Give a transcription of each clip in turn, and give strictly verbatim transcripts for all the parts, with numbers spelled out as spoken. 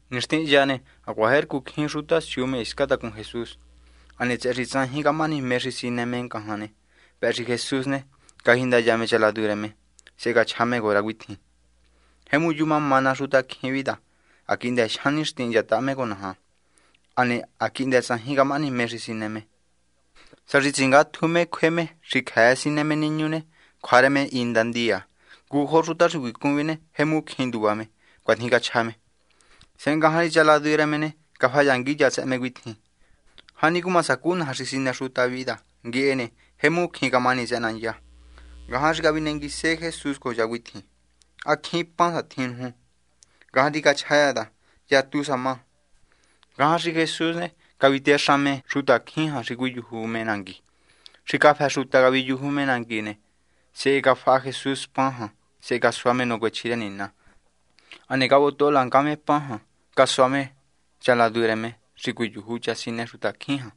Nishtin yane aguajer kukhin ruta siume iskata con Jesús. Ane tserizan higamani meri sinemen kahane. Peri Jesús ne kahinda yame chaladureme. Sega chame gora withi. Hemu yuma mana ruta kivida. Akinda shanishtin yatame gonaha. Ane akinda san higamani meri sineme. Saritzinga tume kweme rikhaya sineme niñune. Kwareme indandia. Guho ruta riwikumine hemu kinduame. Kwadhiga chame. Sengahari chaladuremene kafayangi yatseme withi. Hani kuma sakun hasisina ruta vida. Giene hemu kingamani zananya. Gahari gabinengi se Jesús ko yawithi. Akhi pan athin hu. Gahari ka chayada ya tu sama. Gahari Jesús ne kavitia shame ruta khin hasigu yuhu menangi. Shikafa ruta gavi yuhu menangi ne. Se gafa Jesús pan se gaswame no gwechire nina. Ane gaboto lankame pan gaswame chaladureme sigu yuhu chasine ruta khin.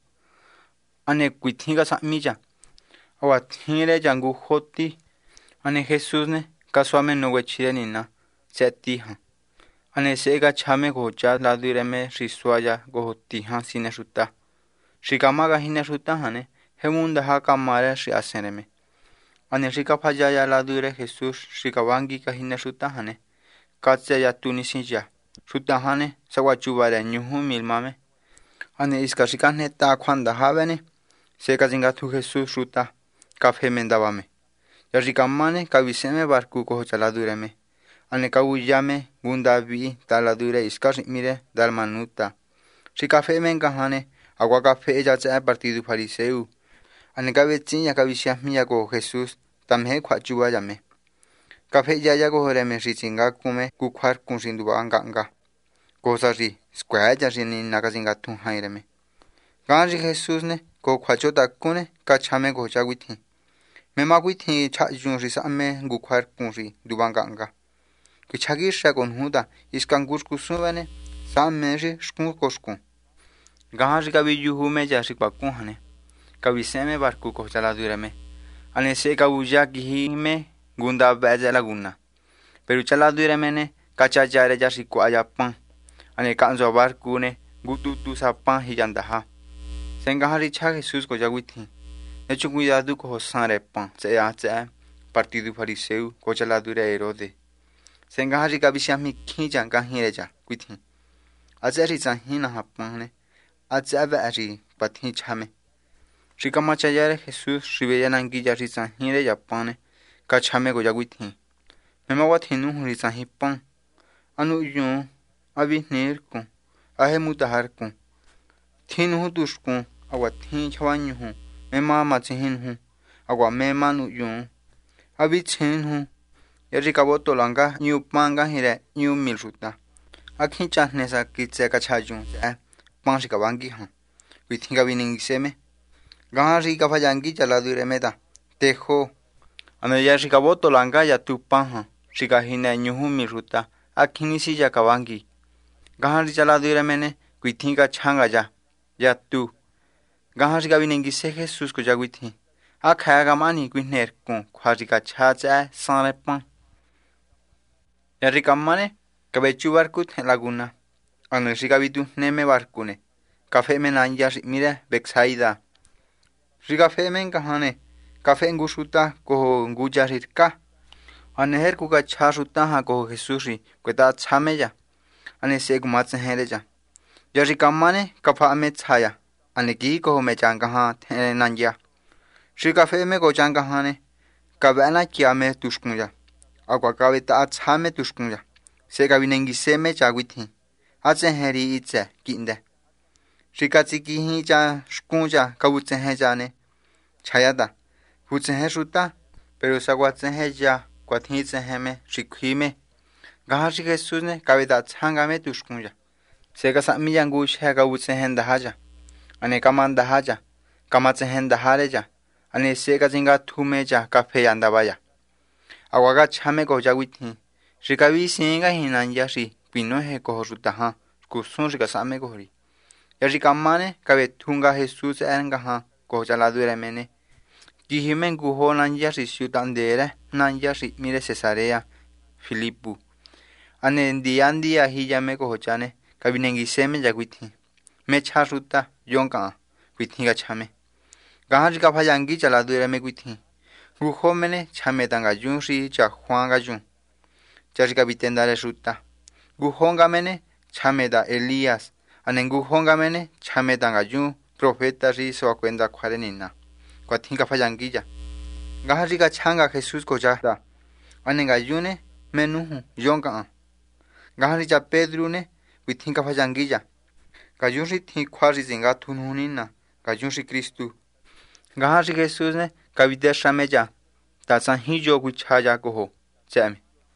Ane kuithinga samija. Awa thire jangu hoti. Ane Jesús ne gaswame no gwechire nina. Seti ha. Ane sega chame gocha ladureme riswaya gohoti ha sine ruta. Shikamaga hine ruta hane hemunda ha kamare shi aseneme. Ane shikapaya ya ladure Jesús shikawangi ka hine ruta hane. Katse ya tunisiya. Ruta hane sawachubare nyuhu milmame. Ane iska shikane ta kwanda havene. Sega zinga tu Jesús ruta kafe mendavame. Ya shikamane kaviseme barku koho chaladureme. Ane kawuyame gundavi taladure iskari mire dalmanuta. Shikafe menkahane agua kafe ya tsa partido fariseu. Ane kavetsin ya kavishamia ko Jesús tamhe kwachuba yame. Kafe ya ya ko reme ritsinga kume kukwar kunsinduba anganga. Kosari square ya rini nakazinga tunhaireme. Ganji Jesús ne ko kwachota kune kachame ko chawithi. Mema withi cha jun risame kukwar kunri dubanganga. Kichagisha con huda iskangus kusuvane sameji shkun koskun. Ganji kavi yuhume ya shikbakuhane. Kaviseme barku ko chaladureme. Ane se kavuja kihime gunda beja laguna. Pero chaladureme ne kachachare ya shikwaya pan. Ane kanzo barku ne gututu sa pan hiyandaha. Sengahari cha Jesús ko yawithi. Hecho cuidado ko sanre pan. Se ya se partido fariseu ko chaladure Herode. Sengahari kabishami kinjan kahireja withi. Azeri zahina hapane. Azave ari pathi chame. Shikamachayare Jesús shibeyanangi ya rizahire yapane. Kachame go yawithi. Memawatinu rizahipan. Anu yun abinirku. Ahemutaharku. Tinu dushku. Awatin chawanyuhu. Mema machihinhu. Awa mema nu yun. Abichinhu. Yarikaboto langa new panga hire new milruta. Akhin chahnesa kitse kachajun. Panshikabangi han. Withinga winingiseme. Ganji kafayangi chaladuremeda. Tejo. Ane yarikaboto langa ya tu panja. Shikahina nyuhu milruta. Akhinisi yakabangi. Ganji chaladuremene. Withinga changa ya. Ya tu. Ganji kawiningise Jesús ko yawithi. Akhayagamani kwiner kun. Kwajika chacha sanre pan. Yarikamane kabechu barkut laguna. Ane shikabitu neme barkune. Kafe menanya mire Bexaida. Shikafe men kahane. Kafe ngushuta koho ngujarirka. Ane her kuka charuta ha koho Jesusi kweta chameya. Ane segumatse hereja. Yarikamane kafa ame chaya. Ane ki koho mechanga ha tenanya. Shikafe me gochanga hane. Kabana kiame tushkunya. Agua kabeta atsame tushkunya. Sega vinengiseme chawithi. Atse heri itse kinde. Shikatsi hi cha shkunja kabutse hejane. Chayada. Hutse hesuta. Pero sagwatse heja. Kwatitse heme. Shikhime. Gahashi Jesús ne kabeta atsangame tushkunya. Sega samiyangush he kabutse henda haja. Ane kamanda haja. Kamatse henda hareja. Ane sega zinga tumeja kafe yandabaya. Awaga chame ko yawithi. Shikavi singa hinanya shi pinohe ko rutaha. Kusun shikasame ko ri. Yashikamane kabetunga Jesús enga ha ko chaladuremene. Kihimen guho nanya shi ciudadere nanya shi mire Cesarea Filipu. Ane ndiandi ahiyame ko chane kabinengi seme ya kuithin me cha ruta yonka kuithin ga chame gahan ka phayangi chala du me kuithin gu homene chame tanga junshi cha Juan ga jun cha ka bitenda le ruta gu honga mene chame da Elías anengu honga mene chame tanga jun profeta ri so cuenta kharenina kuithin ka phayangi ya gahan ka changa Jesús ko ja da anenga yune menu yonka gahan cha Pedro ne kuithin ka phayangi ya ka junshi thi khwari zinga thununina ka junshi Cristo gahan Jesús ne ka vidya shame ja ta san hi jo ku cha ja ko ho chame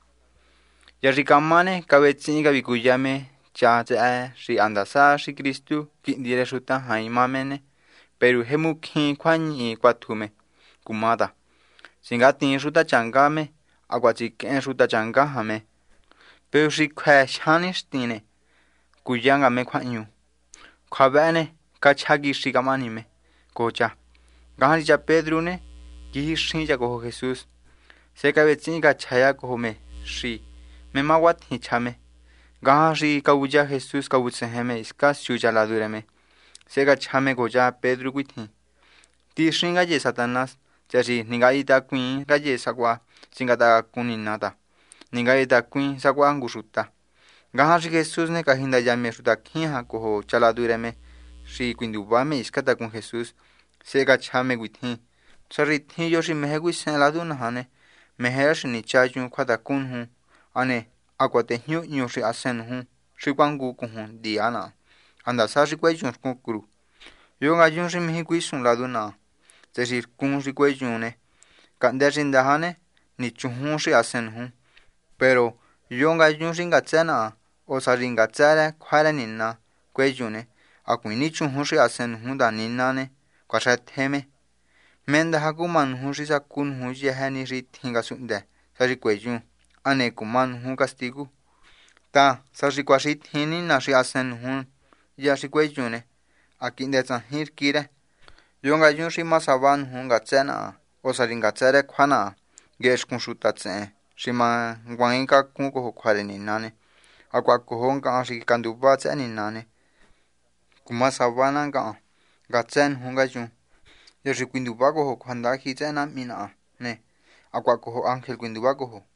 ya rikamane ka vetsi ka vikuyame cha cha ri andasa ri Cristo ki dire suta haimamene pero hemukhi khwani kwathume kumada singati suta changame agwachi ken suta changa hame pero ri khwa shanistine kuyanga me khwanyu khwabane ka chagi ri kamani me kocha gahan cha Pedro ne ki shin ja ko Jesús se ka vetsi ka chaya ko me shi me mawat hi chame gahan ri ka uja Jesús ka utseheme iska shuja la dureme se ka chame ko ja Pedro kuithi ti shinga je Satanas jari ninga ita kuin ga je sakwa singata kuninata ninga ita kuin sakwa ngusuta gahan ri Jesús ne ka hinda ya me suta khiha ko chala dureme ri kuinduba me iskata kun Jesús se ka chame kuithi sari thi yo ri mehe kui sen la du na hane mehe ri ni cha jun khwata kun hu ane akwate hyu nyu ri asen hu ri kwangu ku hu diana anda sa ri kwai jun ku kru yo ga jun ri mehe kui sun la du na je ri kun ri kwai jun ne ka nda rin da hane ni chu hu ri asen hu pero yo ga jun ri ga tsana o sa ri ga tsara khwara ni na kwai jun ne akui ni chu hu ri asen hu da ni na ne kwa sa theme menda hakuman hu ri sa kun hu je ha ni ri thinga sunde sa ri kwai jun ane kuman hu castigo ta sa ri kwa ri thini na ri asen hu ya ri kwai jun ne akinde tsan hir kire yo ga jun ri masaban hu ga tsana o sa ri ga tsare khwana gesh kun shuta tse shima ngwang ka ku ko khware ni na ne akwa ko hon ka ri kandu ba tse ni na ne kuma sabana ga ga tsen hu ga jun ya ri kwindu ba ko khwanda khi tse na mina ne akwa ko angel kwindu ba ko